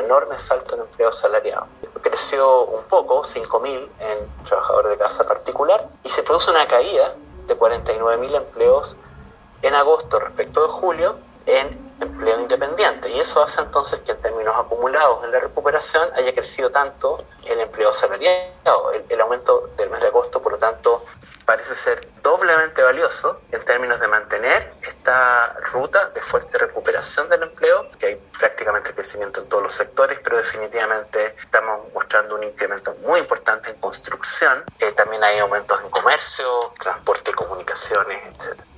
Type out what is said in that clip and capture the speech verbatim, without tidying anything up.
enorme salto en empleo asalariado. Creció un poco, cinco mil en trabajadores de casa particular, y se produce una caída de cuarenta y nueve mil empleos en agosto respecto de julio en empleo independiente, y eso hace entonces que en términos acumulados en la recuperación haya crecido tanto el empleo asalariado. El, el aumento del mes de agosto, por lo tanto, parece ser doblemente valioso en términos de mantener esta ruta de fuerte recuperación del empleo, que hay prácticamente crecimiento en todos los sectores, pero definitivamente estamos mostrando un incremento muy importante en construcción. Eh, también hay aumentos en comercio, transporte, comunicaciones, etcétera.